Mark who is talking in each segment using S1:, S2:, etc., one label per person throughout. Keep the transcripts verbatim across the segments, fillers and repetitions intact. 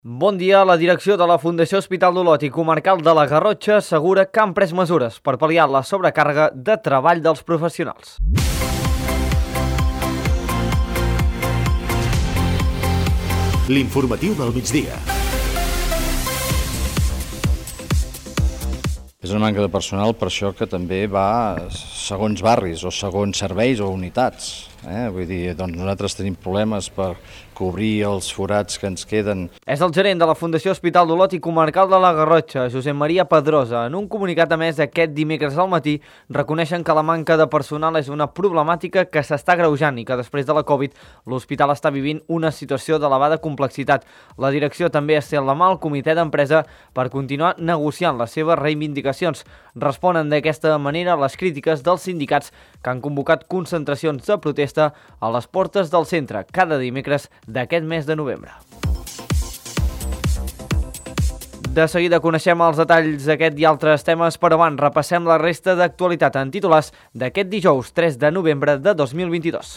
S1: Bon dia. La direcció de la Fundació Hospital d'Olot i Comarcal de la Garrotxa assegura que han pres mesures per pal·liar la sobrecàrrega de treball dels professionals.
S2: L'informatiu del migdia.
S3: És una manca de personal, per això que també va segons barris o segons serveis o unitats. Eh? Vull dir, doncs nosaltres tenim problemes per cobrir els forats que ens queden.
S1: És el gerent de la Fundació Hospital d'Olot i Comarcal de la Garrotxa, Josep Maria Pedrosa. En un comunicat emès aquest dimecres al matí, reconeixen que la manca de personal és una problemàtica que s'està agreujant i que després de la Covid l'hospital està vivint una situació d'elevada complexitat. La direcció també es té la mà al comitè d'empresa per continuar negociant les seves reivindicacions. Responen d'aquesta manera a les crítiques dels sindicats que han convocat concentracions de protesta a les portes del centre cada dimecres d'aquest mes de novembre. De seguida coneixem els detalls d'aquest i altres temes, però abans repassem la resta d'actualitat en titulars d'aquest dijous tres de novembre de dos mil vint-i-dos.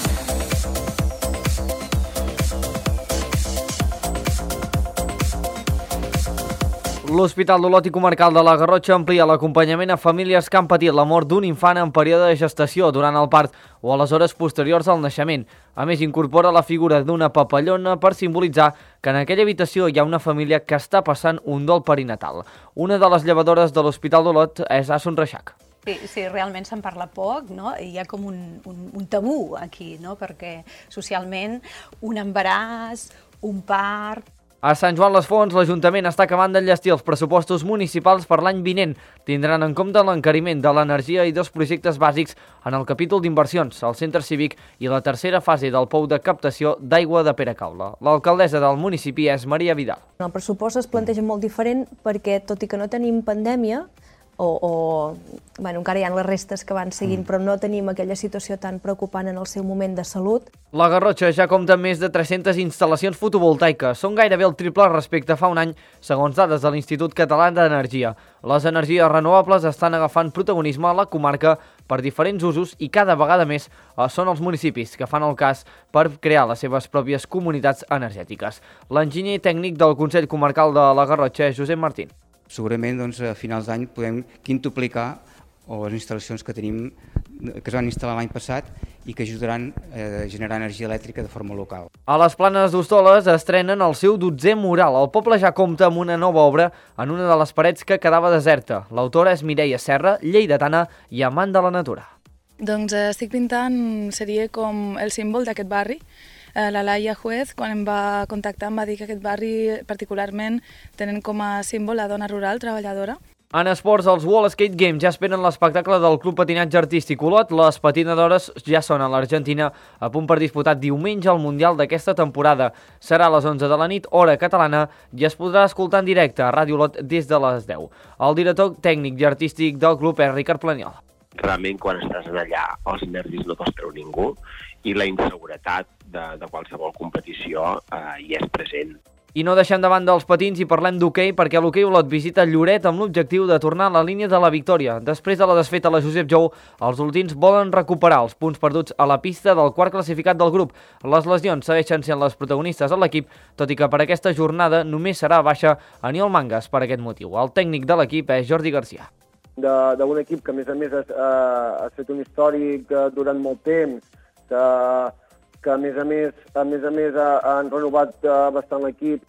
S1: L'Hospital d'Olot i Comarcal de la Garrotxa amplia l'acompanyament a famílies que han patit la mort d'un infant en període de gestació durant el part o a les hores posteriors al naixement. A més, incorpora la figura d'una papallona per simbolitzar que en aquella habitació hi ha una família que està passant un dol perinatal. Una de les llevadores de l'Hospital d'Olot és Asun Reixac.
S4: Sí, sí, realment se'n parla poc, no? Hi ha com un, un, un tabú aquí, no? Perquè socialment un embaràs, un part...
S1: A Sant Joan les Fonts, l'Ajuntament està acabant d'enllestir els pressupostos municipals per l'any vinent. Tindran en compte l'encariment de l'energia i dos projectes bàsics en el capítol d'inversions, el centre cívic i la tercera fase del pou de captació d'aigua de Peracaula. L'alcaldessa del municipi és Maria Vidal.
S5: El pressupost es planteja molt diferent perquè, tot i que no tenim pandèmia, o, o bueno, encara hi ha les restes que van seguint, però no tenim aquella situació tan preocupant en el seu moment de salut.
S1: La Garrotxa ja compta amb més de tres-centes instal·lacions fotovoltaiques. Són gairebé el triple respecte a fa un any, segons dades de l'Institut Català d'Energia. Les energies renovables estan agafant protagonisme a la comarca per diferents usos i cada vegada més són els municipis que fan el cas per crear les seves pròpies comunitats energètiques. L'enginyer tècnic del Consell Comarcal de la Garrotxa és Josep Martín.
S6: Segurament doncs, a finals d'any podem quintuplicar les instal·lacions que tenim, que es van instal·lar l'any passat i que ajudaran a generar energia elèctrica de forma local.
S1: A les Planes d'Hostoles estrenen el seu dotzè mural. El poble ja compta amb una nova obra en una de les parets que quedava deserta. L'autora és Mireia Serra, lleidatana i amant de la natura.
S7: Doncs eh, estic pintant, seria com el símbol d'aquest barri. La Laia Juez, quan em va contactar, em va dir que aquest barri particularment tenen com a símbol la dona rural treballadora.
S1: En esports, els World Skate Games ja esperen l'espectacle del Club Patinatge Artístic Olot. Les patinadores ja són a l'Argentina, a punt per disputar diumenge el Mundial d'aquesta temporada. Serà a les onze de la nit, hora catalana, i es podrà escoltar en directe a Ràdio Olot des de les deu. El director tècnic i artístic del club és Ricard Planiol.
S8: Realment, quan estàs allà, els nervis no te'ls treu ningú i la inseguretat de, de qualsevol competició eh, hi és present.
S1: I no deixem de banda els patins i parlem d'hoquei perquè l'Hoquei Olot visita Lloret amb l'objectiu de tornar a la línia de la victòria. Després de la desfeta a la Josep Jou, els olotins volen recuperar els punts perduts a la pista del quart classificat del grup. Les lesions segueixen sent les protagonistes a l'equip, tot i que per aquesta jornada només serà baixa Aniol Mangas per aquest motiu. El tècnic de l'equip és Jordi Garcia.
S9: D'un equip que a més a més ha, ha fet un històric durant molt temps, que, que a més a més, a més, a més ha, han renovat bastant l'equip.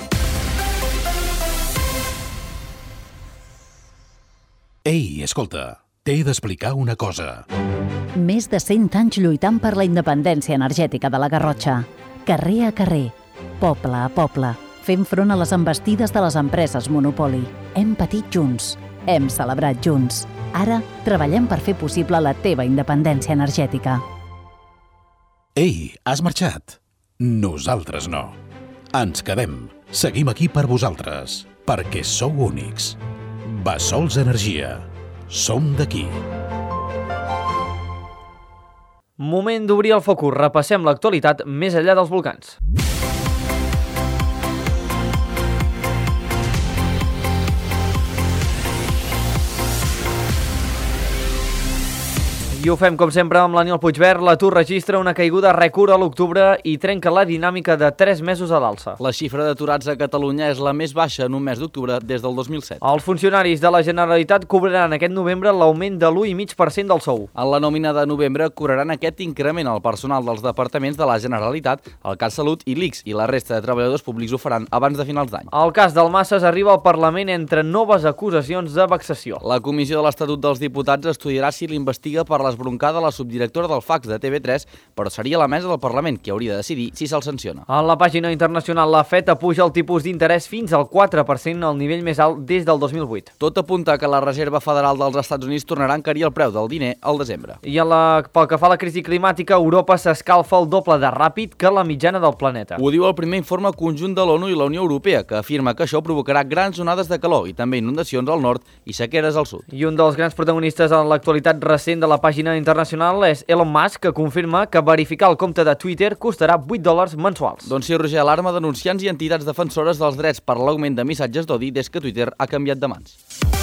S2: Ei, escolta, t'he d'explicar una cosa.
S10: Més de cent anys lluitant per la independència energètica de la Garrotxa. Carrer a carrer, poble a poble, fent front a les envestides de les empreses monopoli. Hem patit junts. Hem celebrat junts. Ara treballem per fer possible la teva independència energètica.
S2: Ei, has marxat? Nosaltres no. Ens quedem. Seguim aquí per vosaltres, perquè sou únics. Bassols Energia. Som d'aquí.
S1: Moment d'obrir el focus. Repassem l'actualitat més enllà dels volcans. I ho fem, com sempre, amb l'Aniol Puigvert. L'atur registra una caiguda rècord a l'octubre i trenca la dinàmica de tres mesos a l'alça.
S11: La xifra d'aturats a Catalunya és la més baixa en un mes d'octubre des del dos mil set.
S1: Els funcionaris de la Generalitat cobraran aquest novembre l'augment de l'u coma cinc per cent del sou.
S11: En la nòmina de novembre cobraran aquest increment al personal dels departaments de la Generalitat, el CatSalut i l'I C S, i la resta de treballadors públics ho faran abans de finals d'any.
S1: El cas del Masses arriba al Parlament entre noves acusacions de vexació.
S11: La Comissió de l'Estatut dels Diputats estudiarà si l'investiga per l'esbroncada de la subdirectora del Fax de T V tres, però seria la mesa del Parlament qui hauria de decidir si se'l sanciona.
S1: A la pàgina internacional, la Fed apuja el tipus d'interès fins al quatre per cent, el nivell més alt des del dos mil vuit.
S11: Tot apunta que la Reserva Federal dels Estats Units tornarà a encarir el preu del diner al desembre.
S1: I en la, pel que fa a la crisi climàtica, Europa s'escalfa el doble de ràpid que la mitjana del planeta.
S11: Ho diu el primer informe conjunt de l'ONU i la Unió Europea, que afirma que això provocarà grans onades de calor i també inundacions al nord i sequeres al sud.
S1: I un dels grans protagonistes en l'actualitat recent de la pàgina internacional és Elon Musk, que confirma que verificar el compte de Twitter costarà vuit dòlars mensuals.
S11: Doncs sí, Roger, alarma denunciants i entitats defensores dels drets per l'augment de missatges d'odi des que Twitter ha canviat de mans.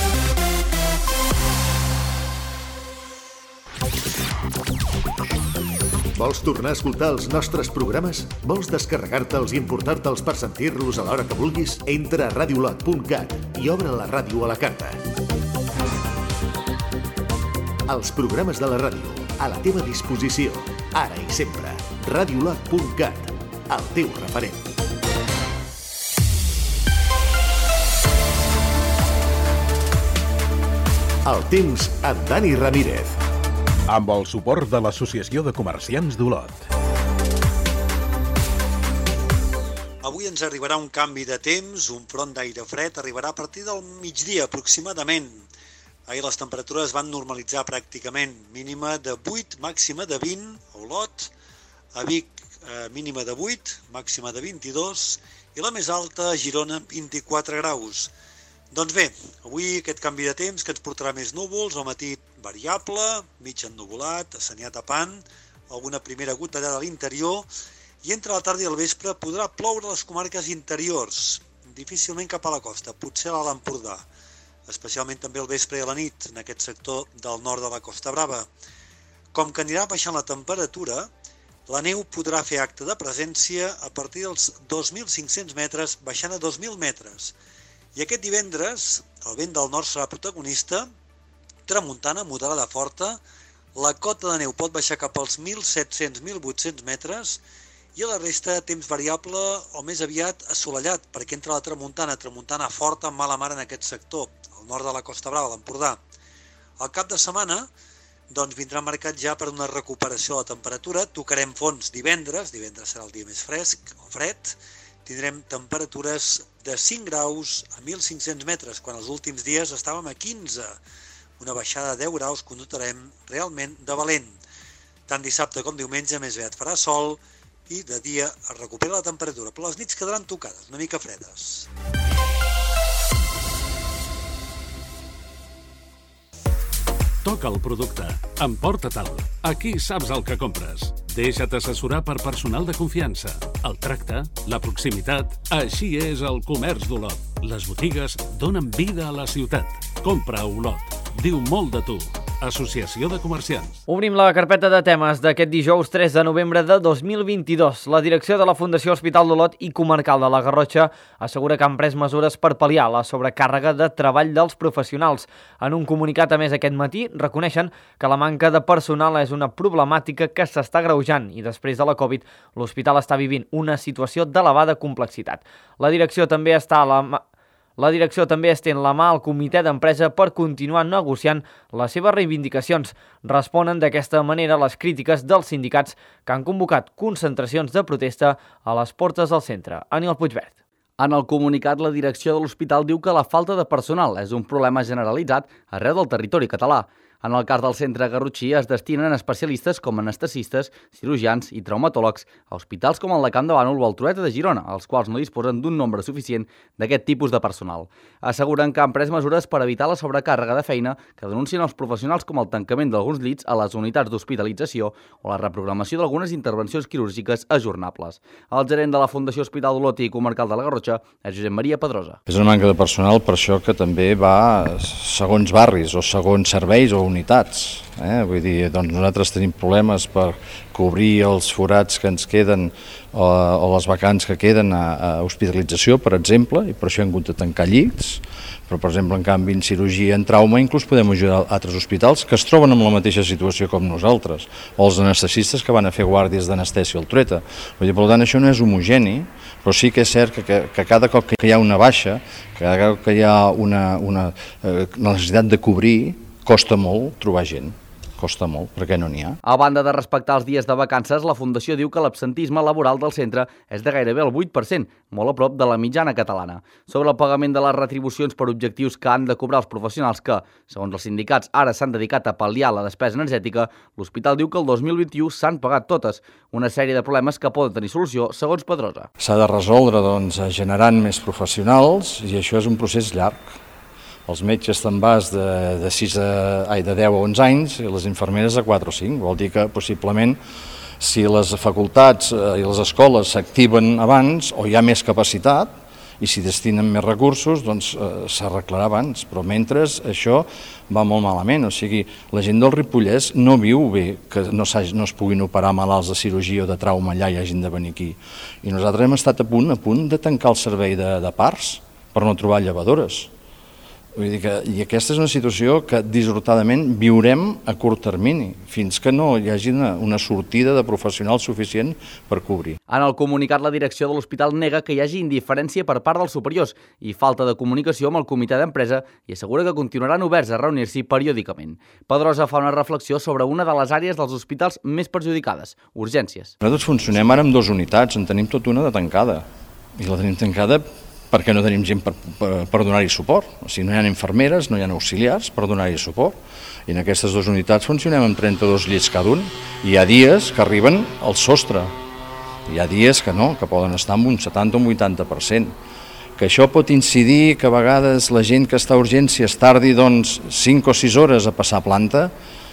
S12: Vols tornar a escoltar els nostres programes? Vols descarregar-te'ls i importar-te'ls per sentir-los a l'hora que vulguis? Entra a radiolot punt cat i obre la ràdio a la carta. Els programes de la ràdio, a la teva disposició, ara i sempre. radiolot punt cat, el teu referent. El temps amb Dani Ramírez.
S2: Amb el suport de l'Associació de Comerciants d'Olot.
S13: Avui ens arribarà un canvi de temps, un front d'aire fred arribarà a partir del migdia aproximadament. Ahir les temperatures van normalitzar pràcticament, mínima de vuit, màxima de vint a Olot, a Vic eh, mínima de vuit, màxima de vint-i-dos i la més alta a Girona vint-i-quatre graus. Doncs bé, avui aquest canvi de temps que ens portarà més núvols, al matí variable, mig ennuvolat, assenyat tapant, alguna primera gotellada a l'interior i entre la tarda i el vespre podrà ploure a les comarques interiors, difícilment cap a la costa, potser a l'Alt Empordà, especialment també al vespre i a la nit en aquest sector del nord de la Costa Brava. Com que anirà baixant la temperatura, la neu podrà fer acte de presència a partir dels dos mil cinc-cents metres baixant a dos mil metres. I aquest divendres el vent del nord serà protagonista, tramuntana moderada forta, la cota de neu pot baixar cap als mil set-cents a mil vuit-cents metres i a la resta temps variable o més aviat assolellat, perquè entra la tramuntana, tramuntana forta amb mala mar en aquest sector, al nord de la Costa Brava, l'Empordà. Al cap de setmana doncs vindrà marcat ja per una recuperació de la temperatura, tocarem fons divendres, divendres serà el dia més fresc o fred, tindrem temperatures de cinc graus a mil cinc-cents metres, quan els últims dies estàvem a quinze. Una baixada de deu graus que notarem realment de valent. Tant dissabte com diumenge més aviat farà sol i de dia es recupera la temperatura, però les nits quedaran tocades, una mica fredes.
S14: Toca el producte, emporta-te'l. Aquí saps el que compres. Deixa't assessorar per personal de confiança. El tracte, la proximitat, així és el comerç d'Olot. Les botigues donen vida a la ciutat. Compra a Olot. Diu molt de tu. Associació de Comerciants.
S1: Obrim la carpeta de temes d'aquest dijous tres de novembre de dos mil vint-i-dos. La direcció de la Fundació Hospital d'Olot i Comarcal de la Garrotxa assegura que han pres mesures per pal·liar la sobrecàrrega de treball dels professionals. En un comunicat a més aquest matí reconeixen que la manca de personal és una problemàtica que s'està agreujant i després de la Covid l'hospital està vivint una situació d'elevada complexitat. La direcció també està a la... La direcció també estén la mà al comitè d'empresa per continuar negociant les seves reivindicacions. Responen d'aquesta manera les crítiques dels sindicats que han convocat concentracions de protesta a les portes del centre. Aniol Puigvert.
S11: En el comunicat, la direcció de l'hospital diu que la falta de personal és un problema generalitzat arreu del territori català. En el cas del centre garrotxí es destinen especialistes com anestesistes, cirurgians i traumatòlegs a hospitals com el de Camp de Bànol o el Trueta de Girona, els quals no disposen d'un nombre suficient d'aquest tipus de personal. Asseguren que han pres mesures per evitar la sobrecàrrega de feina que denuncien els professionals com el tancament d'alguns llits a les unitats d'hospitalització o la reprogramació d'algunes intervencions quirúrgiques ajornables. El gerent de la Fundació Hospital d'Olot i Comarcal de la Garrotxa és Josep Maria Pedrosa.
S3: És una manca de personal, per això que també va segons barris o segons serveis o unitats. Eh? Vull dir, doncs nosaltres tenim problemes per cobrir els forats que ens queden o, o les vacants que queden a, a hospitalització, per exemple, i per això hem hagut de tancar llits. Però, per exemple, en canvi, en cirurgia, en trauma, inclús podem ajudar altres hospitals que es troben en la mateixa situació com nosaltres, o els anestesistes que van a fer guàrdies d'anestèsia al Trueta. Vull dir, per tant, això no és homogeni, però sí que és cert que, que, que cada cop que hi ha una baixa, cada cop que hi ha una, una eh, necessitat de cobrir, costa molt trobar gent. Costa molt, perquè no n'hi ha.
S11: A banda de respectar els dies de vacances, la Fundació diu que l'absentisme laboral del centre és de gairebé el vuit per cent, molt a prop de la mitjana catalana. Sobre el pagament de les retribucions per objectius que han de cobrar els professionals que, segons els sindicats, ara s'han dedicat a pal·liar la despesa energètica, l'hospital diu que el dos mil vint-i-u s'han pagat totes, una sèrie de problemes que poden tenir solució, segons Pedrosa.
S3: S'ha de resoldre doncs, generant més professionals i això és un procés llarg. Els metges te'n vas de, de, sis a, ai, de deu a onze anys i les infermeres de quatre o cinc. Vol dir que possiblement si les facultats eh, i les escoles s'activen abans o hi ha més capacitat i s'hi destinen més recursos, doncs eh, s'arreglarà abans. Però mentre això va molt malament. O sigui, la gent del Ripollès no viu bé que no, no es puguin operar malalts de cirurgia o de trauma allà i hagin de venir aquí. I nosaltres hem estat a punt, a punt de tancar el servei de, de parts per no trobar llevadores. Vull dir que, i aquesta és una situació que dissortadament viurem a curt termini, fins que no hi hagi una, una sortida de professionals suficient per cobrir.
S11: En el comunicat, la direcció de l'hospital nega que hi hagi indiferència per part dels superiors i falta de comunicació amb el comitè d'empresa i assegura que continuaran oberts a reunir-s'hi periòdicament. Pedrosa fa una reflexió sobre una de les àrees dels hospitals més perjudicades, urgències.
S3: Nosaltres funcionem ara amb dues unitats, en tenim tot una de tancada, i la tenim tancada perquè no tenim gent per, per, per donar-hi suport. O sigui, no hi ha infermeres, no hi ha auxiliars per donar-hi suport. I en aquestes dues unitats funcionem amb trenta-dos llits cada un. I hi ha dies que arriben al sostre. Hi ha dies que no, que poden estar amb un setanta o un vuitanta per cent. Que això pot incidir que a vegades la gent que està a urgències tardi doncs, cinc o sis hores a passar planta.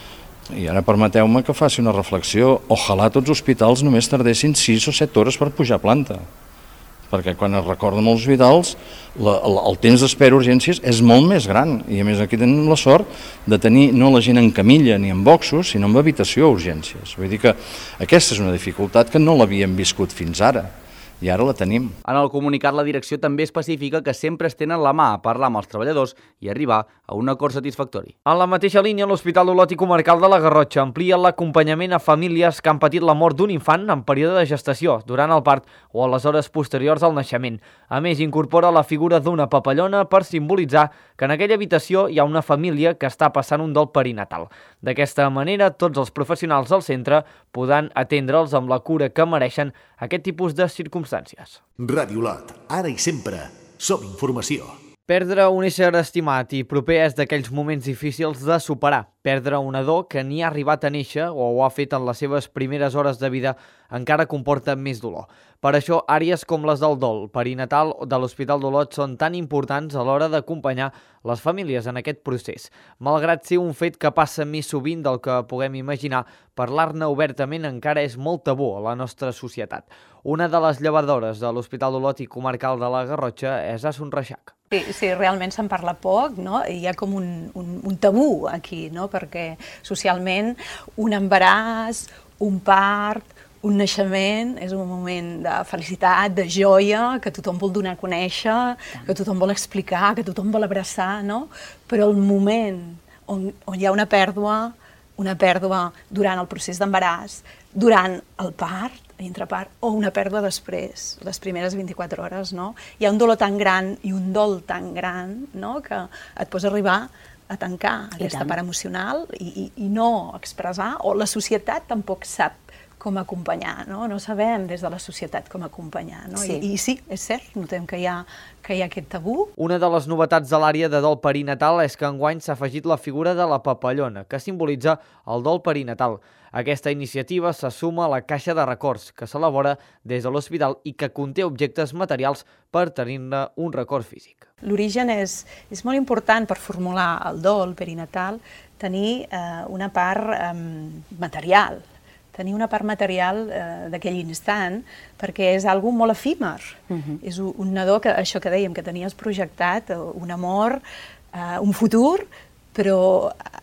S3: I ara permeteu-me que faci una reflexió. Ojalà tots els hospitals només tardessin sis o set hores per pujar planta. Perquè quan es recorden els hospitals, la, el, el temps d'espera a urgències és molt més gran. I a més aquí tenim la sort de tenir no la gent en camilla ni en boxos, sinó en habitació a urgències. Vull dir que aquesta és una dificultat que no l'havíem viscut fins ara. I ara la tenim.
S11: En el comunicat, la direcció també especifica que sempre es tenen la mà a parlar amb els treballadors i arribar a un acord satisfactori.
S1: En la mateixa línia, l'Hospital Olot i Comarcal de la Garrotxa amplia l'acompanyament a famílies que han patit la mort d'un infant en període de gestació, durant el part o a les hores posteriors al naixement. A més, incorpora la figura d'una papallona per simbolitzar que en aquella habitació hi ha una família que està passant un dol perinatal. D'aquesta manera, tots els professionals del centre podran atendre'ls amb la cura que mereixen aquest tipus de circumstàncies.
S12: Ràdio Olot, ara i sempre, som informació.
S1: Perdre un ésser estimat i proper és d'aquells moments difícils de superar. Perdre un nadó que ni ha arribat a néixer o ho ha fet en les seves primeres hores de vida encara comporta més dolor. Per això, àrees com les del dol perinatal de l'Hospital d'Olot són tan importants a l'hora d'acompanyar les famílies en aquest procés. Malgrat ser un fet que passa més sovint del que puguem imaginar, parlar-ne obertament encara és molt tabú a la nostra societat. Una de les llevadores de l'Hospital d'Olot i Comarcal de la Garrotxa és Asun Reixac.
S4: Sí, sí, realment se'n parla poc, no? Hi ha com un, un, un tabú aquí, no? Perquè socialment un embaràs, un part, un naixement és un moment de felicitat, de joia, que tothom vol donar a conèixer, que tothom vol explicar, que tothom vol abraçar, no? Però el moment on, on hi ha una pèrdua, una pèrdua durant el procés d'embaràs, durant el part, l'intrapart, o una pèrdua després, les primeres vint-i-quatre hores, no? Hi ha un dolor tan gran i un dol tan gran, no?, que et pots arribar a tancar aquesta part emocional i, i, i no expressar, o la societat tampoc sap com acompanyar, no? No sabem des de la societat com acompanyar, no?
S15: Sí.
S4: I, I sí, és cert, notem que hi ha, que hi ha aquest tabú.
S1: Una de les novetats de l'àrea de dol perinatal és que enguany s'ha afegit la figura de la papallona, que simbolitza el dol perinatal. Aquesta iniciativa se suma a la caixa de records que s'elabora des de l'hospital i que conté objectes materials per tenir-ne un record físic.
S4: L'origen és, és molt important per formular el dol perinatal, tenir eh, una part eh, material, tenir una part material eh, d'aquell instant, perquè és algo molt efímer. Uh-huh. És un, un nadó, que això que dèiem, que tenies projectat, un amor, eh, un futur, però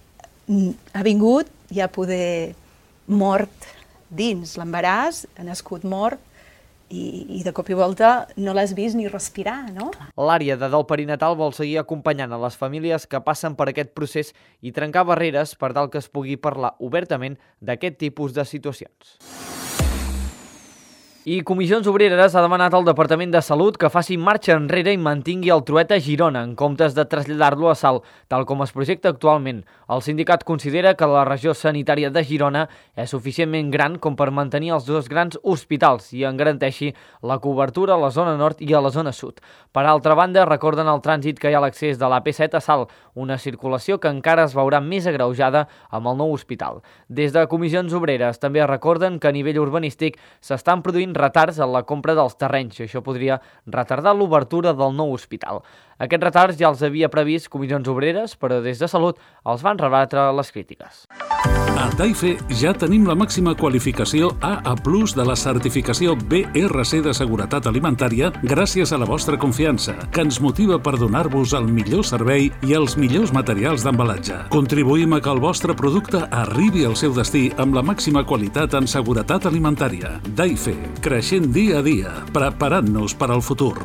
S4: ha vingut ja poder mort dins l'embaràs, ha nascut mort, I, i de cop i volta no l'has vist ni respirar, no?
S1: L'àrea de dol perinatal vol seguir acompanyant a les famílies que passen per aquest procés i trencar barreres per tal que es pugui parlar obertament d'aquest tipus de situacions. I Comissions Obreres ha demanat al Departament de Salut que faci marxa enrere i mantingui el Trueta a Girona en comptes de traslladar-lo a Salt, tal com es projecta actualment. El sindicat considera que la regió sanitària de Girona és suficientment gran com per mantenir els dos grans hospitals i en garanteixi la cobertura a la zona nord i a la zona sud. Per altra banda, recorden el trànsit que hi ha a l'accés de l'A P set a Salt, una circulació que encara es veurà més agreujada amb el nou hospital. Des de Comissions Obreres també recorden que a nivell urbanístic s'estan produint retards en la compra dels terrenys i això podria retardar l'obertura del nou hospital. Aquests retards ja els havia previst Comissions Obreres, però des de Salut els van rebatre les crítiques.
S14: A Daife ja tenim la màxima qualificació A A plus de la certificació B R C de Seguretat Alimentària gràcies a la vostra confiança, que ens motiva per donar-vos el millor servei i els millors materials d'embalatge. Contribuïm a que el vostre producte arribi al seu destí amb la màxima qualitat en seguretat alimentària. Daife, creixent dia a dia, preparant-nos per al futur.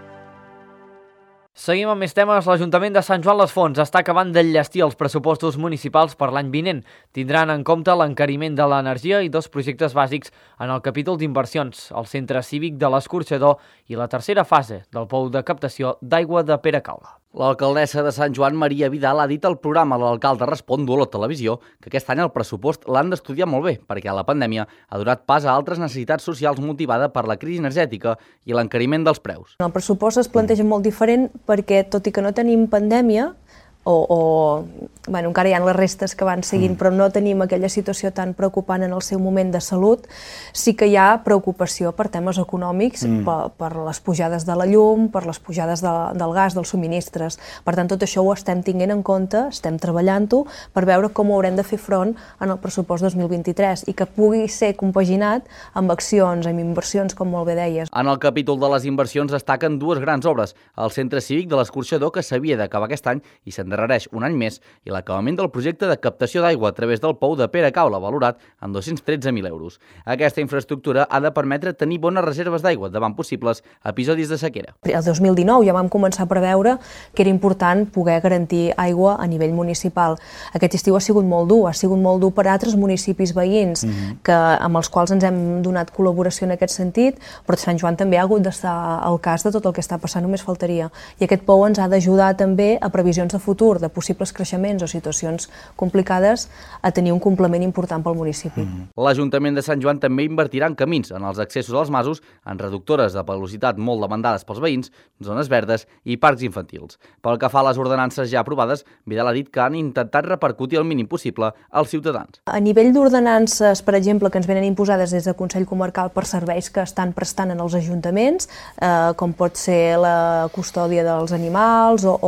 S1: Seguim amb més temes. L'Ajuntament de Sant Joan les Fonts està acabant d'enllestir els pressupostos municipals per l'any vinent. Tindran en compte l'encariment de l'energia i dos projectes bàsics en el capítol d'inversions, el centre cívic de l'Escorxador i la tercera fase del pou de captació d'aigua de Peracaula.
S11: L'alcaldessa de Sant Joan, Maria Vidal, ha dit al programa L'Alcalde Respon d'Olo Televisió que aquest any el pressupost l'han d'estudiar molt bé perquè la pandèmia ha donat pas a altres necessitats socials motivada per la crisi energètica i l'encariment dels preus.
S5: El pressupost es planteja molt diferent perquè, tot i que no tenim pandèmia, o, o bueno, encara hi ha les restes que van seguint, però no tenim aquella situació tan preocupant en el seu moment de salut, sí que hi ha preocupació per temes econòmics, mm. per, per les pujades de la llum, per les pujades de, del gas, dels subministres. Per tant, tot això ho estem tinguent en compte, estem treballant-ho per veure com ho haurem de fer front en el pressupost dos mil vint-i-tres i que pugui ser compaginat amb accions, amb inversions, com molt bé deies.
S11: En el capítol de les inversions destaquen dues grans obres, el centre cívic de l'Escorxador, que s'havia d'acabar aquest any i s'endarrereix un any més, i l'acabament del projecte de captació d'aigua a través del pou de Peracaula, valorat en dos-cents tretze mil euros. Aquesta infraestructura ha de permetre tenir bones reserves d'aigua davant possibles episodis de sequera.
S5: El dos mil dinou ja vam començar a preveure que era important poder garantir aigua a nivell municipal. Aquest estiu ha sigut molt dur, ha sigut molt dur per a altres municipis veïns mm-hmm. que, amb els quals ens hem donat col·laboració en aquest sentit, però Sant Joan també ha hagut d'estar al cas de tot el que està passant, només faltaria. I aquest pou ens ha d'ajudar també a previsions de futur, de possibles creixements o situacions complicades, a tenir un complement important pel municipi.
S11: Mm. L'Ajuntament de Sant Joan també invertirà en camins, en els accessos als masos, en reductores de velocitat molt demandades pels veïns, zones verdes i parcs infantils. Pel que fa a les ordenances ja aprovades, Vidal ha dit que han intentat repercutir el mínim possible als ciutadans.
S5: A nivell d'ordenances, per exemple, que ens venen imposades des del Consell Comarcal per serveis que estan prestant en els ajuntaments, eh, com pot ser la custòdia dels animals o,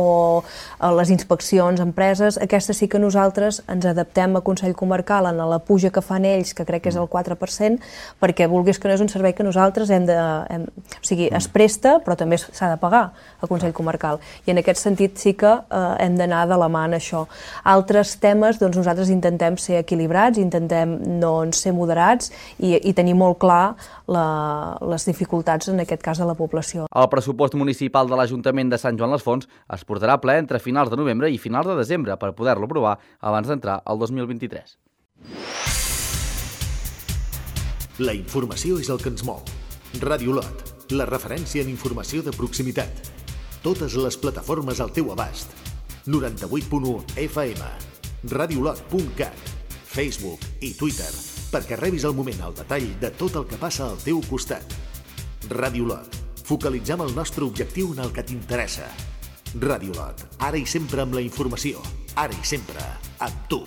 S5: o les inspeccions a empreses, aquestes sí que nosaltres ens adaptem a Consell Comarcal en la puja que fan ells, que crec que és el quatre per cent, perquè vulguis que no és un servei que nosaltres hem de... Hem, o sigui, es presta, però també s'ha de pagar a Consell Comarcal. I en aquest sentit sí que eh, hem d'anar de la mà en això. Altres temes, doncs nosaltres intentem ser equilibrats, intentem doncs, ser moderats i, i tenir molt clar la, les dificultats, en aquest cas, de la població.
S11: El pressupost municipal de l'Ajuntament de Sant Joan les Fonts es portarà ple entre finals de novembre i finals de desembre per poder-lo aprovar abans d'entrar al dos mil vint-i-tres.
S12: La informació és el que ens mou. Ràdio Lot, la referència en informació de proximitat. Totes les plataformes al teu abast. noranta-vuit punt u F M, radiolot punt cat, Facebook i Twitter, perquè rebis al moment el detall de tot el que passa al teu costat. Ràdio Lot, focalitzem el nostre objectiu en el que t'interessa. Ràdio Lot, ara i sempre amb la informació, ara i sempre amb tu.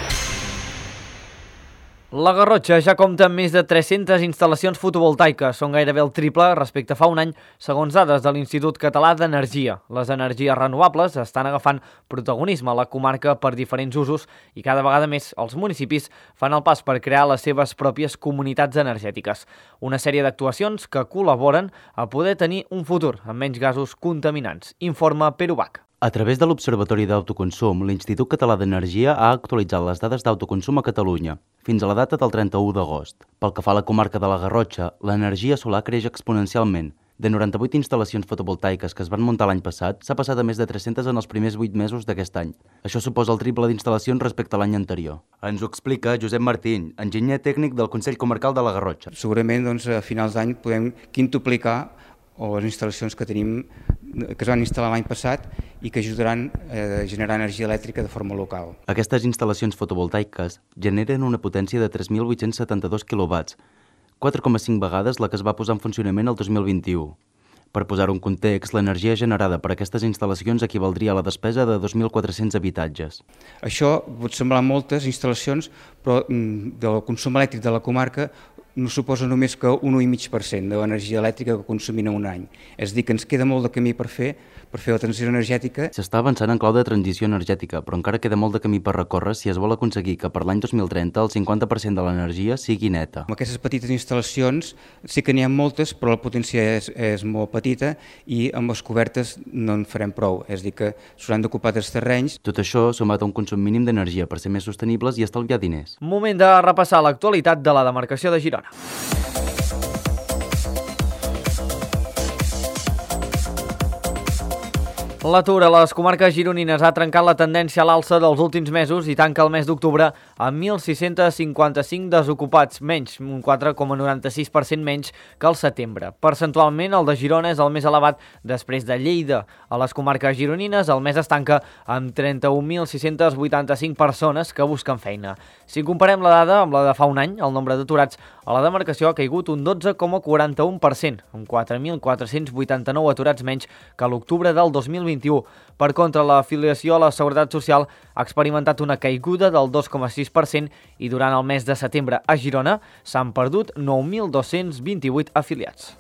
S1: La Garrotxa ja compta amb més de tres-centes instal·lacions fotovoltaiques, són gairebé el triple respecte a fa un any, segons dades de l'Institut Català d'Energia. Les energies renovables estan agafant protagonisme a la comarca per diferents usos i cada vegada més els municipis fan el pas per crear les seves pròpies comunitats energètiques. Una sèrie d'actuacions que col·laboren a poder tenir un futur amb menys gasos contaminants, informa Perubac.
S15: A través de l'Observatori d'Autoconsum, l'Institut Català d'Energia ha actualitzat les dades d'autoconsum a Catalunya fins a la data del trenta-u d'agost. Pel que fa a la comarca de la Garrotxa, l'energia solar creix exponencialment. De noranta-vuit instal·lacions fotovoltaiques que es van muntar l'any passat, s'ha passat a més de tres-centes en els primers vuit mesos d'aquest any. Això suposa el triple d'instal·lacions respecte a l'any anterior. Ens ho explica Josep Martín, enginyer tècnic del Consell Comarcal de la Garrotxa.
S6: Segurament doncs, a finals d'any podem quintuplicar les instal·lacions que tenim que es van instal·lar l'any passat i que ajudaran a generar energia elèctrica de forma local.
S15: Aquestes instal·lacions fotovoltaiques generen una potència de tres mil vuit-cents setanta-dos quilowatts, quatre coma cinc vegades la que es va posar en funcionament el dos mil vint-i-u. Per posar-ho en context, l'energia generada per aquestes instal·lacions equivaldria a la despesa de dos mil quatre-cents habitatges.
S6: Això pot semblar moltes instal·lacions, però del consum elèctric de la comarca no suposa només que un un coma cinc per cent de l'energia elèctrica que consumim en un any. És a dir, que ens queda molt de camí per fer, per fer la transició energètica.
S15: S'està avançant en clau de transició energètica, però encara queda molt de camí per recórrer si es vol aconseguir que per l'any dos mil trenta el cinquanta per cent de l'energia sigui neta.
S6: Amb aquestes petites instal·lacions sí que n'hi ha moltes, però la potència és, és molt petita i amb les cobertes no en farem prou, és a dir, que s'hauran d'ocupar dels terrenys.
S15: Tot això sumat a un consum mínim d'energia per ser més sostenibles i estalviar diners.
S1: Moment de repassar l'actualitat de la demarcació de Girona. L'atur a les comarques gironines ha trencat la tendència a l'alça dels últims mesos i tanca el mes d'octubre amb mil sis-cents cinquanta-cinc desocupats, menys, un quatre coma noranta-sis per cent menys que el setembre. Percentualment, el de Girona és el més elevat després de Lleida. A les comarques gironines, el mes es tanca amb trenta-un mil sis-cents vuitanta-cinc persones que busquen feina. Si comparem la dada amb la de fa un any, el nombre d'aturats a la demarcació ha caigut un dotze coma quaranta-u per cent, amb quatre mil quatre-cents vuitanta-nou aturats menys que l'octubre del dos mil vint-i-u. Per contra, l'afiliació a la Seguretat Social ha experimentat una caiguda del dos coma sis per cent i durant el mes de setembre a Girona s'han perdut nou mil dos-cents vint-i-vuit afiliats.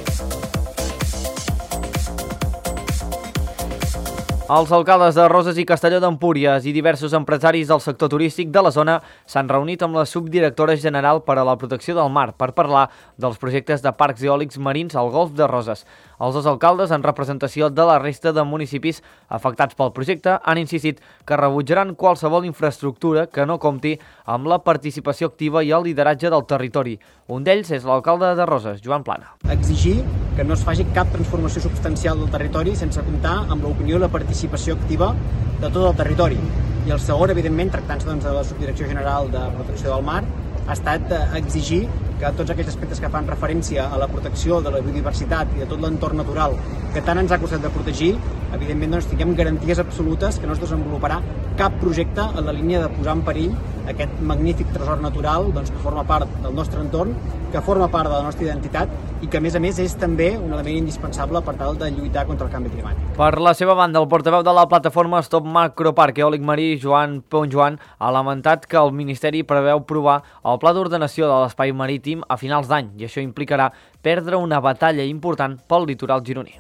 S1: Els alcaldes de Roses i Castelló d'Empúries i diversos empresaris del sector turístic de la zona s'han reunit amb la subdirectora general per a la protecció del mar per parlar dels projectes de parcs eòlics marins al Golf de Roses. Els dos alcaldes, en representació de la resta de municipis afectats pel projecte, han insistit que rebutjaran qualsevol infraestructura que no compti amb la participació activa i el lideratge del territori. Un d'ells és l'alcalde de Roses, Joan Plana.
S16: Exigir que no es faci cap transformació substancial del territori sense comptar amb l'opinió i la participació activa de tot el territori. I el segon, evidentment, tractant-se doncs, de la Subdirecció General de Protecció del Mar, ha estat exigir que tots aquells aspectes que fan referència a la protecció de la biodiversitat i de tot l'entorn natural que tant ens ha costat de protegir, evidentment doncs, tinguem garanties absolutes que no es desenvoluparà cap projecte en la línia de posar en perill aquest magnífic tresor natural doncs, que forma part del nostre entorn, que forma part de la nostra identitat i que, a més a més, és també un element indispensable per tal de lluitar contra el canvi climàtic.
S1: Per la seva banda, el portaveu de la plataforma Stop Macroparc Eòlic Marí, Joan Ponjoan, ha lamentat que el Ministeri preveu provar el Pla d'Ordenació de l'Espai Marítim a finals d'any i això implicarà perdre una batalla important pel litoral gironí.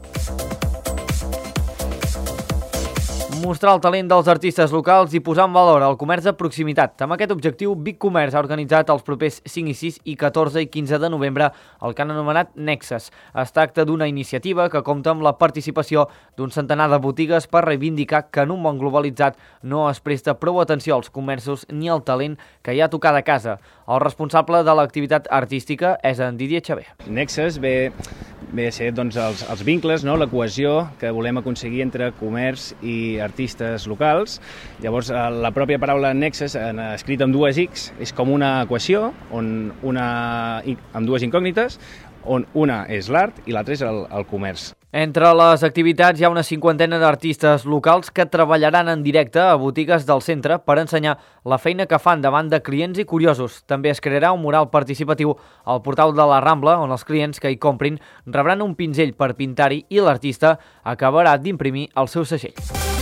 S1: Mostrar el talent dels artistes locals i posar en valor el comerç de proximitat. Amb aquest objectiu, Vic Comerç ha organitzat els propers cinc i sis i catorze i quinze de novembre el que han anomenat Nexes. Es tracta d'una iniciativa que compta amb la participació d'un centenar de botigues per reivindicar que en un món globalitzat no es presta prou atenció als comerços ni al talent que hi ha a tocar de casa. El responsable de l'activitat artística és en Didier Xavier.
S17: Nexes ve... ve a ser doncs, els, els vincles, no? La cohesió que volem aconseguir entre comerç i artistes locals. Llavors, la pròpia paraula nexes, escrita amb dues X, és com una equació on una, amb dues incògnites, on una és l'art i l'altra és el, el comerç.
S1: Entre les activitats hi ha una cinquantena d'artistes locals que treballaran en directe a botigues del centre per ensenyar la feina que fan davant de clients i curiosos. També es crearà un mural participatiu al portal de la Rambla, on els clients que hi comprin rebran un pinzell per pintar-hi i l'artista acabarà d'imprimir el seu segell.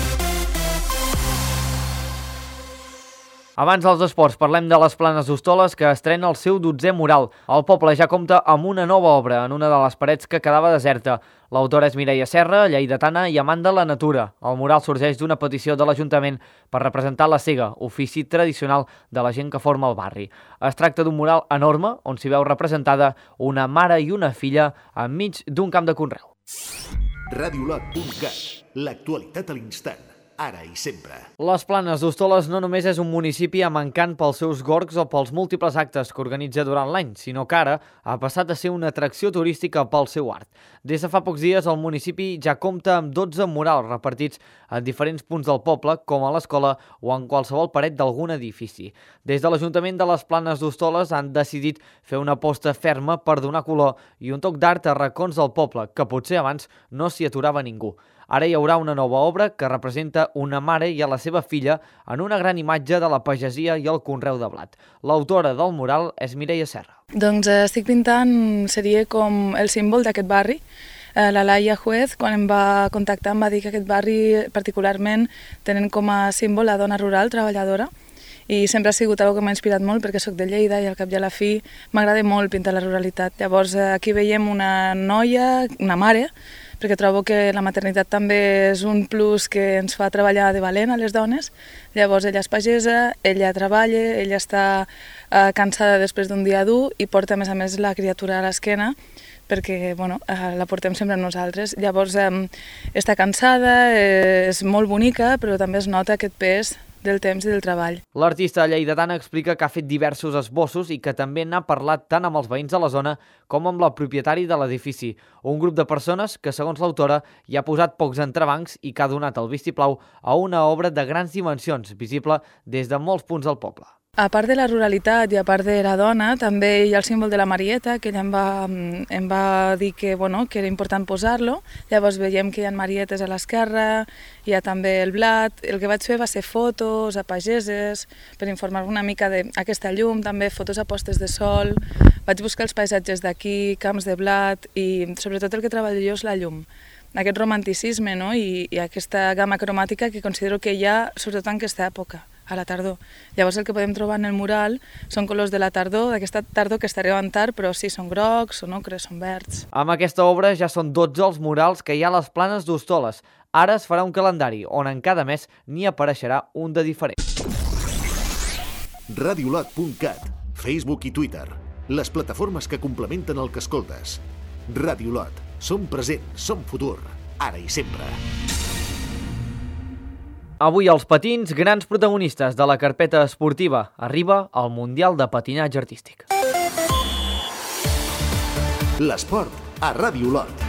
S1: Abans dels esports, parlem de les Planes d'Hostoles, que estrena el seu dotzè mural. El poble ja compta amb una nova obra en una de les parets que quedava deserta. L'autora és Mireia Serra, lleidatana i amant de la natura. El mural sorgeix d'una petició de l'Ajuntament per representar la sega, ofici tradicional de la gent que forma el barri. Es tracta d'un mural enorme on s'hi veu representada una mare i una filla enmig d'un camp de conreu.
S12: radiolot punt cat, l'actualitat a l'instant, ara i sempre.
S1: Les Planes d'Hostoles no només és un municipi amb encant pels seus gorgs o pels múltiples actes que organitza durant l'any, sinó que ara ha passat a ser una atracció turística pel seu art. Des de fa pocs dies el municipi ja compta amb dotze murals repartits en diferents punts del poble, com a l'escola o en qualsevol paret d'algun edifici. Des de l'Ajuntament de les Planes d'Hostoles han decidit fer una aposta ferma per donar color i un toc d'art a racons del poble, que potser abans no s'hi aturava ningú. Ara hi haurà una nova obra que representa una mare i a la seva filla en una gran imatge de la pagesia i el conreu de blat. L'autora del mural és Mireia Serra.
S7: Doncs eh, estic pintant, seria com el símbol d'aquest barri. Eh, la Laia Juez, quan em va contactar, em va dir que aquest barri particularment tenen com a símbol la dona rural treballadora, i sempre ha sigut una cosa que m'ha inspirat molt perquè sóc de Lleida i al cap i a la fi m'agrada molt pintar la ruralitat. Llavors eh, aquí veiem una noia, una mare, perquè trobo que la maternitat també és un plus que ens fa treballar de valent a les dones. Llavors ella és pagesa, ella treballa, ella està eh, cansada després d'un dia dur i porta a més a més la criatura a l'esquena perquè bueno, eh, la portem sempre nosaltres. Llavors eh, està cansada, eh, és molt bonica, però també es nota aquest pes del temps i del treball.
S1: L'artista lleidatana explica que ha fet diversos esbossos i que també n'ha parlat tant amb els veïns de la zona com amb la propietari de l'edifici, un grup de persones que, segons l'autora, hi ha posat pocs entrebancs i que ha donat el vistiplau a una obra de grans dimensions, visible des de molts punts del poble.
S7: A part de la ruralitat i a part de la dona, també hi ha el símbol de la Marieta, que ella em va, em va dir que, bueno, que era important posar-lo. Llavors veiem que hi ha marietes a l'esquerra, hi ha també el blat. El que vaig fer va ser fotos a pageses, per informar una mica d'aquesta llum, també fotos a postes de sol. Vaig buscar els paisatges d'aquí, camps de blat, i sobretot el que treballo jo és la llum. Aquest romanticisme, no? I, i aquesta gamma cromàtica que considero que hi ha, sobretot en aquesta època, a la tardor. Llavors el que podem trobar en el mural són colors de la tardor, d'aquesta tardor que està arribant tard, però sí, són grocs, són ocres, són verds.
S1: Amb aquesta obra ja són dotze els murals que hi ha a les Planes d'Hostoles. Ara es farà un calendari on en cada mes n'hi apareixerà un de diferent.
S12: radiolot punt cat, Facebook i Twitter, les plataformes que complementen el que escoltes. Radiolot, som present, som futur, ara i sempre.
S1: Avui els patins, grans protagonistes de la carpeta esportiva. Arriba el Mundial de Patinatge Artístic.
S12: L'esport a Radiolot.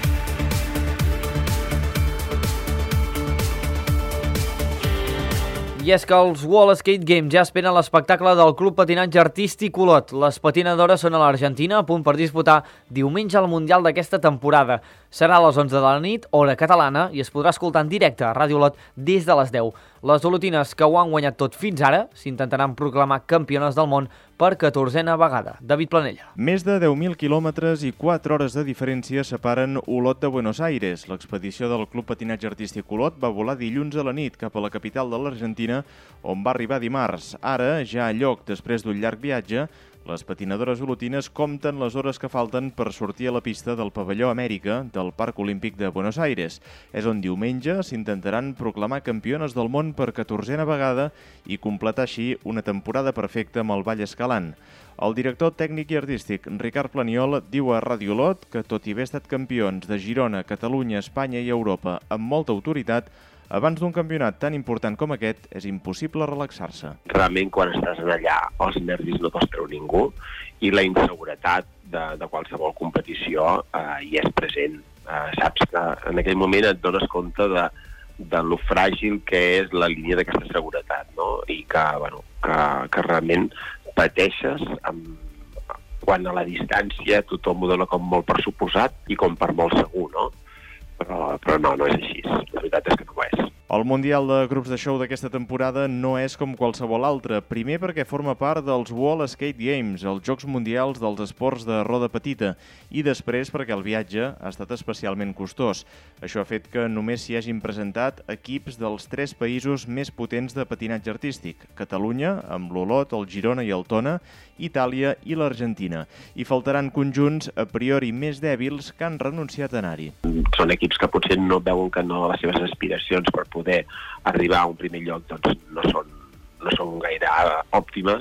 S1: I és que els World Skate Games ja esperen l'espectacle del Club Patinatge Artístic Olot. Les patinadores són a l'Argentina, a punt per disputar diumenge el Mundial d'aquesta temporada. Serà a les onze de la nit, hora catalana, i es podrà escoltar en directe a Ràdio Olot des de les deu. Les olotines, que ho han guanyat tot fins ara, s'intentaran proclamar campiones del món per catorzena vegada. David Planella.
S18: Més de deu mil quilòmetres i quatre hores de diferència separen Olot de Buenos Aires. L'expedició del Club Patinatge Artístic Olot va volar dilluns a la nit cap a la capital de l'Argentina, on va arribar dimarts. Ara, ja a lloc, després d'un llarg viatge, les patinadores olotines compten les hores que falten per sortir a la pista del Pavelló Amèrica del Parc Olímpic de Buenos Aires. És on diumenge s'intentaran proclamar campiones del món per catorzena vegada i completar així una temporada perfecta amb el ball escalant. El director tècnic i artístic Ricard Planiol diu a Ràdio Olot que, tot i haver estat campions de Girona, Catalunya, Espanya i Europa amb molta autoritat, abans d'un campionat tan important com aquest, és impossible relaxar-se.
S8: Realment, quan estàs allà, els nervis no te'ls treu ningú i la inseguretat de, de qualsevol competició eh, hi és present. Eh, saps que en aquell moment et dones compte de, de lo fràgil que és la línia d'aquesta seguretat, no? I que, bueno, que, que realment pateixes amb, quan a la distància tothom ho dona com molt per suposat i com per molt segur, no? Però, però no, no és així. La veritat és que no ho és.
S18: El Mundial de Grups de Show d'aquesta temporada no és com qualsevol altre. Primer perquè forma part dels World Skate Games, els Jocs Mundials dels Esports de Roda Petita, i després perquè el viatge ha estat especialment costós. Això ha fet que només s'hi hagin presentat equips dels tres països més potents de patinatge artístic: Catalunya, amb l'Olot, el Girona i el Tona, Itàlia i l'Argentina. I faltaran conjunts a priori més dèbils que han renunciat a anar-hi.
S8: Són equips que potser no veuen que no les seves aspiracions per poder arribar a un primer lloc doncs no són, no són gaire òptimes,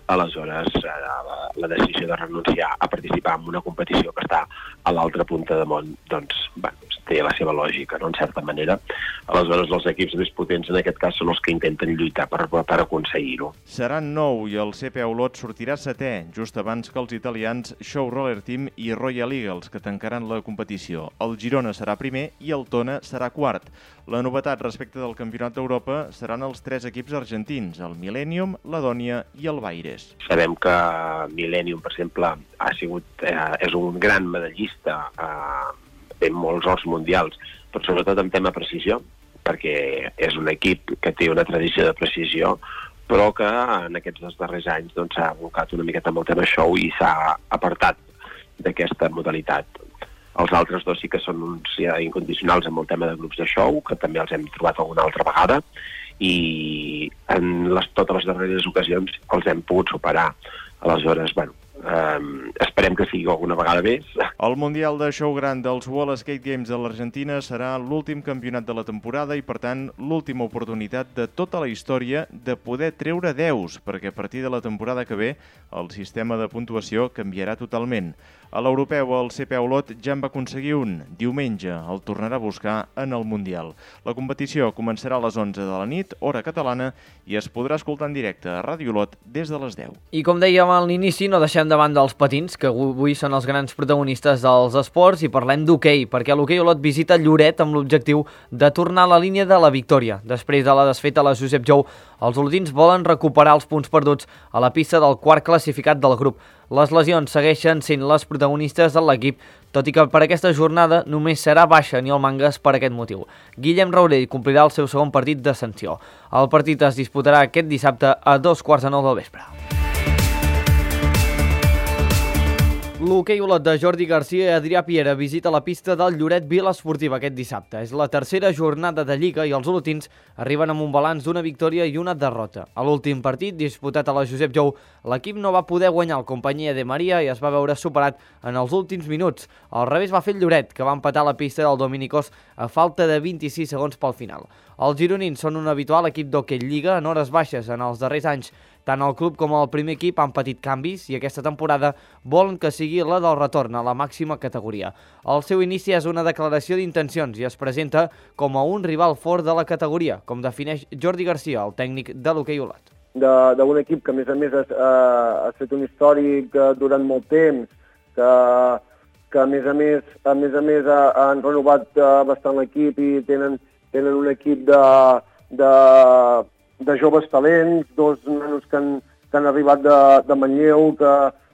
S8: aleshores eh, la, la decisió de renunciar a participar en una competició que està a l'altra punta del món, doncs, bueno, té la seva lògica, no?, en certa manera. Aleshores, els equips més potents, en aquest cas, són els que intenten lluitar per, per aconseguir-ho.
S18: Seran nou i el C P A Olot sortirà setè, just abans que els italians Show Roller Team i Royal Eagles, que tancaran la competició. El Girona serà primer i el Tona serà quart. La novetat respecte del Campionat d'Europa seran els tres equips argentins, el Millennium, la Dònia i el Baires.
S8: Sabem que Millennium, per exemple, ha sigut, eh, és un gran medallista, eh, té molts ors mundials, però sobretot en tema precisió, perquè és un equip que té una tradició de precisió, però que en aquests dos darrers anys doncs, s'ha abocat una miqueta amb el tema show i s'ha apartat d'aquesta modalitat. Els altres dos sí que són uns ja incondicionals amb el tema de grups de show, que també els hem trobat alguna altra vegada, i en les, totes les darreres ocasions els hem pogut superar. Aleshores, bueno, Um, esperem que sigui alguna vegada més.
S18: El Mundial de Show Gran dels World Skate Games de l'Argentina serà l'últim campionat de la temporada i, per tant, l'última oportunitat de tota la història de poder treure deus, perquè a partir de la temporada que ve el sistema de puntuació canviarà totalment. A l'europeu, el C P A Olot ja en va aconseguir un. Diumenge el tornarà a buscar en el Mundial. La competició començarà a les onze de la nit, hora catalana, i es podrà escoltar en directe a Ràdio Olot des de les deu.
S1: I com dèiem a l'inici, no deixem davant dels patins, que avui són els grans protagonistes dels esports, i parlem d'hoquei, perquè l'Hoquei Olot visita Lloret amb l'objectiu de tornar a la línia de la victòria. Després de la desfeta a la Josep Jou, els olotins volen recuperar els punts perduts a la pista del quart classificat del grup. Les lesions segueixen sent les protagonistes de l'equip, tot i que per aquesta jornada només serà baixa Aniol Mangas per aquest motiu. Guillem Raurell complirà el seu segon partit de sanció. El partit es disputarà aquest dissabte a dos quarts de nou del vespre. L'Hoquei Olot de Jordi Garcia i Adrià Piera visita la pista del Lloret Vila Esportiva aquest dissabte. És la tercera jornada de Lliga i els olotins arriben amb un balanç d'una victòria i una derrota. A l'últim partit, disputat a la Josep Jou, l'equip no va poder guanyar el Companyia de Maria i es va veure superat en els últims minuts. Al revés va fer el Lloret, que va empatar la pista del Dominicós a falta de vint-i-sis segons pel final. Els gironins són un habitual equip d'hoquei Lliga en hores baixes en els darrers anys. Tant el club com el primer equip han patit canvis i aquesta temporada volen que sigui la del retorn a la màxima categoria. El seu inici és una declaració d'intencions i es presenta com a un rival fort de la categoria, com defineix Jordi Garcia, el tècnic de l'Hoquei Olot.
S9: D'un equip que, a més a més, ha, ha fet un històric durant molt temps, que, que a més a més, a més, a més ha, han renovat bastant l'equip i tenen, tenen un equip de... de de joves talents, dos nanos que han, que han arribat de, de Manlleu, que,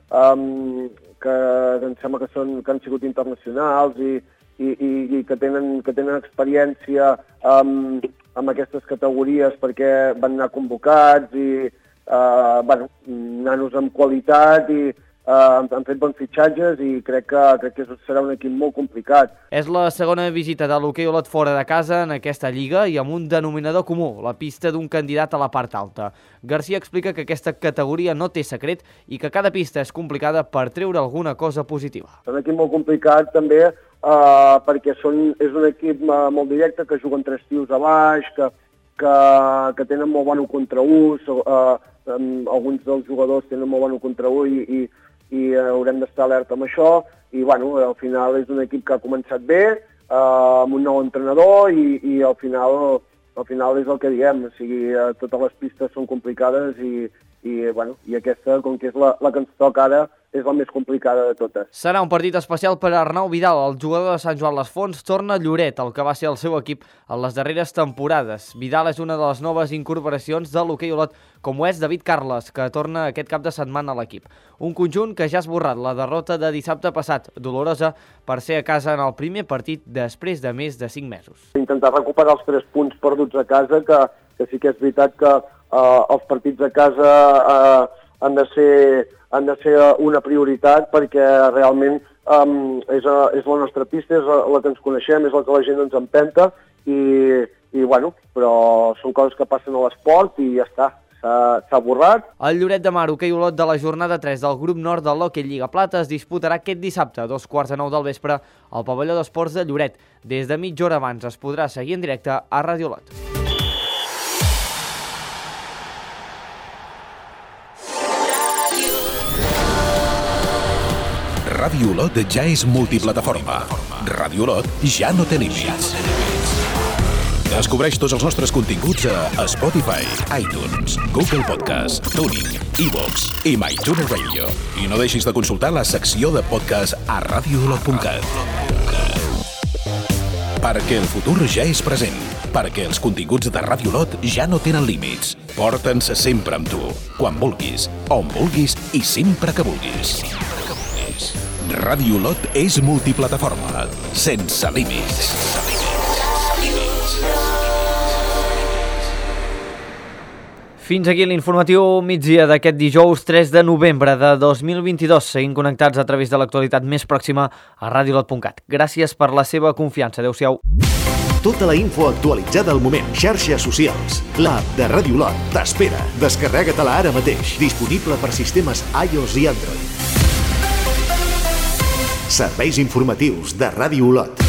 S9: um, que em sembla que, són, que han sigut internacionals i, i, i que, tenen, que tenen experiència um, amb aquestes categories perquè van anar convocats i uh, bueno, nanos amb qualitat i Uh, han fet bons fitxatges i crec que, crec que serà un equip molt complicat.
S1: És la segona visita de l'Hoquei Olot fora de casa en aquesta lliga i amb un denominador comú, la pista d'un candidat a la part alta. Garcia explica que aquesta categoria no té secret i que cada pista és complicada per treure alguna cosa positiva.
S9: És un equip molt complicat també uh, perquè són, és un equip uh, molt directe, que juguen tres tios a baix, que, que, que tenen molt bon contra u, uh, um, alguns dels jugadors tenen molt bon contra u i, i i haurem d'estar alerta amb això, i bueno, al final és un equip que ha començat bé, eh, amb un nou entrenador, i, i al final al final és el que diem, o sigui, totes les pistes són complicades i, i, bueno, i aquesta, com que és la, la que ens toca ara, és la més complicada de totes.
S1: Serà un partit especial per Arnau Vidal, el jugador de Sant Joan les Fonts, torna a Lloret, el que va ser el seu equip en les darreres temporades. Vidal és una de les noves incorporacions de l'Hoquei Olot, com ho és David Carles, que torna aquest cap de setmana a l'equip. Un conjunt que ja ha esborrat la derrota de dissabte passat, dolorosa per ser a casa en el primer partit després de més de cinc mesos.
S9: Intentar recuperar els tres punts perduts a casa, que, que sí que és veritat que eh, els partits a casa eh, han de ser han de ser una prioritat perquè realment um, és, a, és la nostra pista, és la que ens coneixem, és la que la gent ens empenta i, i bueno, però són coses que passen a l'esport i ja està, s'ha borrat.
S1: El Lloret de Mar, Hoquei Olot de la jornada tres del grup nord de l'Hoquei Lliga Plata es disputarà aquest dissabte a dos quarts de nou del vespre al pavelló d'esports de Lloret. Des de mitja hora abans es podrà seguir en directe a Ràdio Olot.
S2: Ràdio Olot ja és multiplataforma. Ràdio Olot ja no té límits. Descobreix tots els nostres continguts a Spotify, iTunes, Google Podcast, TuneIn, iVoox i MyTuner Radio. I no deixis de consultar la secció de podcast a radio olot punt cat. Perquè el futur ja és present. Perquè els continguts de Ràdio Olot ja no tenen límits. Porta'ns sempre amb tu, quan vulguis, on vulguis i sempre que vulguis. Ràdio Olot és multiplataforma, sense límits.
S1: Fins aquí l'informatiu migdia d'aquest dijous tres de novembre de dos mil vint-i-dos. Seguim connectats a través de l'actualitat més pròxima a radio olot punt cat. Gràcies per la seva confiança. Adéu-siau.
S12: Tota la info actualitzada al moment. Xarxes socials. L'app de Ràdio Olot t'espera. Descarrega-te-la ara mateix. Disponible per sistemes iOS i Android. Serveis informatius de Ràdio Olot.